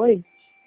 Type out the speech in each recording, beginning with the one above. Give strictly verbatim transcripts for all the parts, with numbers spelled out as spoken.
Oi,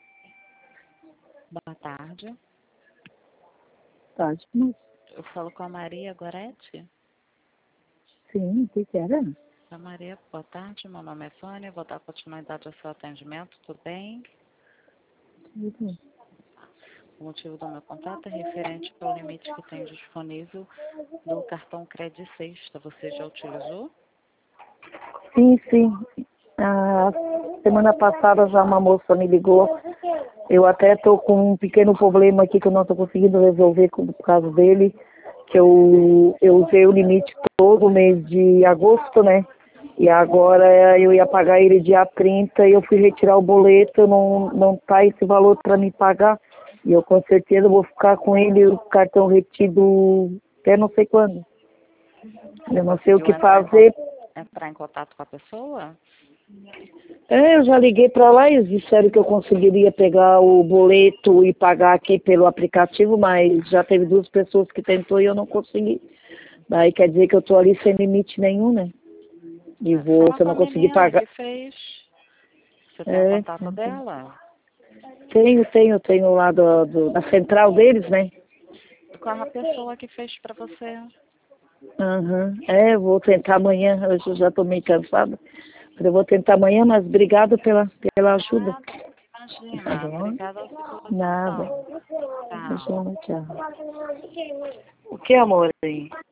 Boa tarde. tarde, mas Eu falo com a Maria Gorete. sim, o que que era? A Maria, boa tarde. Meu nome é Sônia. Vou dar continuidade ao seu atendimento. Tudo bem? Tudo. O motivo do meu contato é referente ao limite que tem disponível do cartão Credit Sexta. Você já utilizou? Sim, sim. A semana passada já uma moça me ligou. Eu até estou com um pequeno problema aqui que eu não estou conseguindo resolver com- por causa dele, que eu, eu usei o limite todo o mês de agosto, né? E agora eu ia pagar ele dia trinta e eu fui retirar o boleto, não, não tá esse valor para me pagar. E eu com certeza vou ficar com ele, o cartão retido até não sei quando. Eu não sei o Conseguiu que entrar em, fazer. con- entrar em contato com a pessoa? É, eu já liguei para lá e eles disseram que eu conseguiria pegar o boleto e pagar aqui pelo aplicativo, mas já teve duas pessoas que tentou e eu não consegui. Daí quer dizer que eu estou ali sem limite nenhum, né? E vou, Fala se eu com não a conseguir menina pagar. que fez. Você tem o É, contato dela? tenho, tenho, tenho lá do, do- da central deles, né? Com a pessoa que fez para você. Aham. É, eu vou tentar amanhã, hoje eu já estou meio cansada. Mas eu vou tentar amanhã, mas obrigado pela, pela ajuda. Nada, Tá imagina. bom? Obrigada a você pela Nada. atenção. Tchau. Imagina, tchau. O que, amor? Aí?